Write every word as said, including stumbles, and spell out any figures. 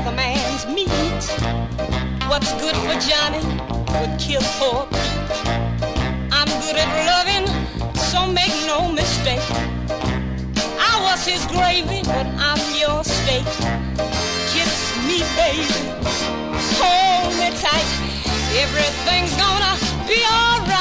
another man's meat. What's good for Johnny would kill poor Pete. I'm good at loving, so make no mistake. I was his gravy, but I'm your steak. Kiss me, baby, hold me tight. Everything's gonna be alright.